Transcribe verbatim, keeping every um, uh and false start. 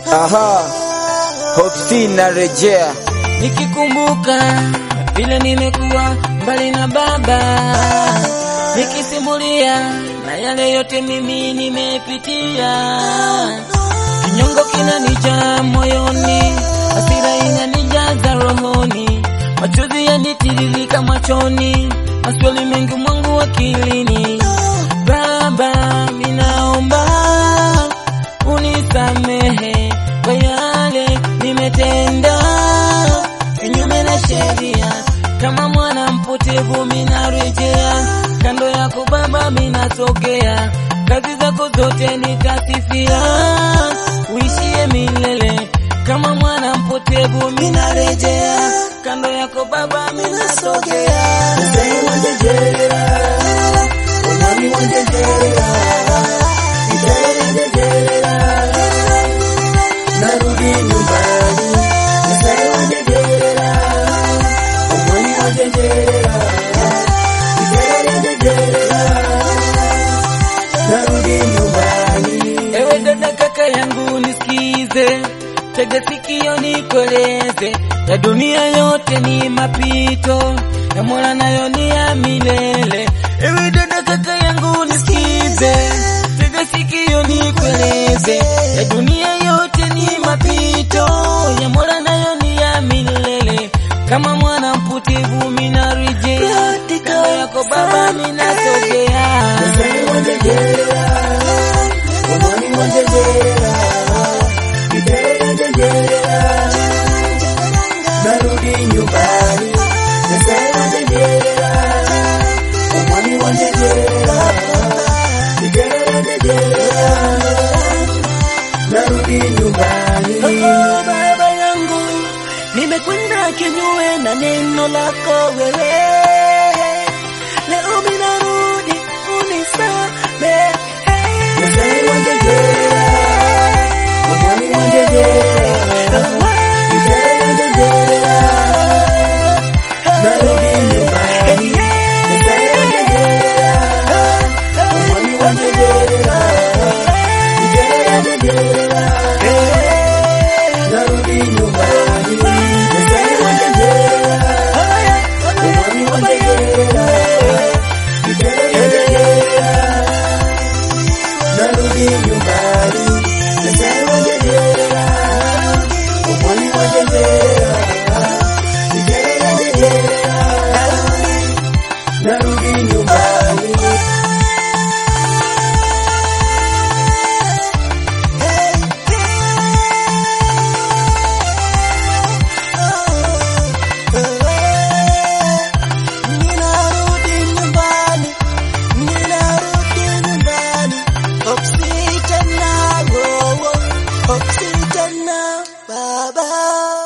Aha, Hopsi narejea nikikumbuka vile nimekuwa mbali na baba, nikisimulia na yale yote mimi nimepitia. Kinyongo kinanijaa moyoni, hasira inanijaza rohoni, machozi yanitiririka machoni, maswali mengi mwangu akilini. Baba, ninaomba unisamehe kwa yale nimetenda kinyume na sheria. Kama mwana mpotevu minarejea kando yako Baba, minasogea, kazi zako zote nitasifia, uishie milele. Kama mwana mpotevu minarejea kando yako Baba, minasogea. Ewe dada kaka yangu nisikize, tega sikio nikueleze, ya dunia yote ni mapito, ya Mola nayo ni ya milele. Ewe dada kaka yangu nisikize, tega sikio nikueleze, ya dunia yote ni mapito, ya Mola nayo ni ya milele. Kama mwana mpotevu minarejea kando yako Baba, minasogea. Narudi nyumbani, narudi nyumbani. Oh, Baba yangu, nimekwenda kinyume na neno lako wewe, leo minarudi unisamehe. Oxygen now, Baba.